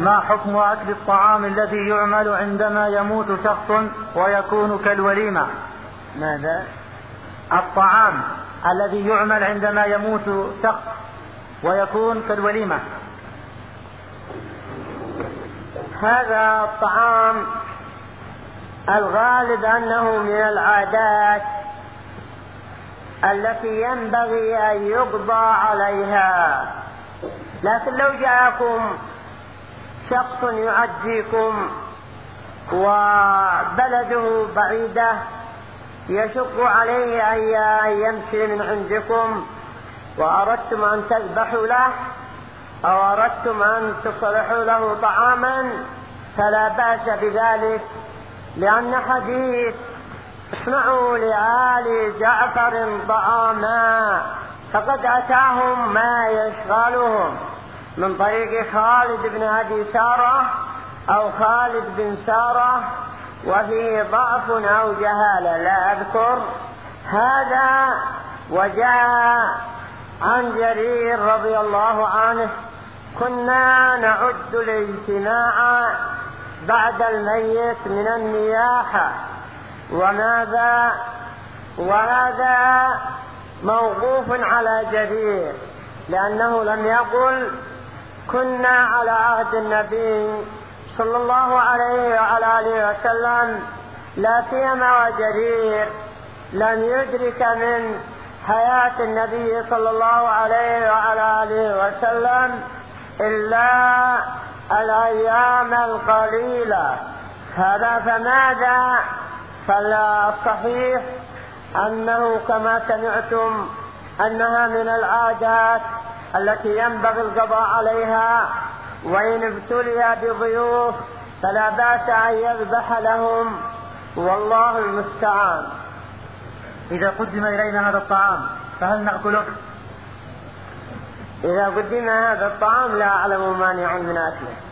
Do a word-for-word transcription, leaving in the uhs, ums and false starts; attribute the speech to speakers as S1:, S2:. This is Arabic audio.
S1: ما حكم أكل الطعام الذي يعمل عندما يموت شخص ويكون كالوليمة؟
S2: ماذا؟
S1: الطعام الذي يعمل عندما يموت شخص ويكون كالوليمة.
S2: هذا الطعام الغالب أنه من العادات التي ينبغي أن يقضى عليها، لكن لو جاءكم شخص يعزيكم وبلده بعيدة يشق عليه أن يمشي من عندكم وأردتم أن تذبحوا له أو أردتم أن تصلحوا له طعاما فلا بأس بذلك، لأن حديث اصنعوا لآل جعفر طعاما فقد أتاهم ما يشغلهم من طريق خالد بن أبي سارة أو خالد بن سارة وفيه ضعف أو جهالة لا أذكر هذا. وجاء عن جرير رضي الله عنه كنا نعد الاجتماع بعد الميت من النياحة وماذا وهذا موقوف على جرير، لأنه لم يقل كنا على عهد النبي صلى الله عليه وعلى آله وسلم، لا سيما وجرير لم يدرك من حياة النبي صلى الله عليه وعلى آله وسلم إلا الأيام القليلة. هذا فماذا؟ فالصحيح أنه كما سمعتم أنها من العادات التي ينبغي القضاء عليها، وإن ابتلي بضيوف فلا بأس أن يذبح لهم والله المستعان.
S1: إذا قدم إلينا هذا الطعام فهل نأكله؟
S2: إذا قدم هذا الطعام لا أعلم مانع من أكله.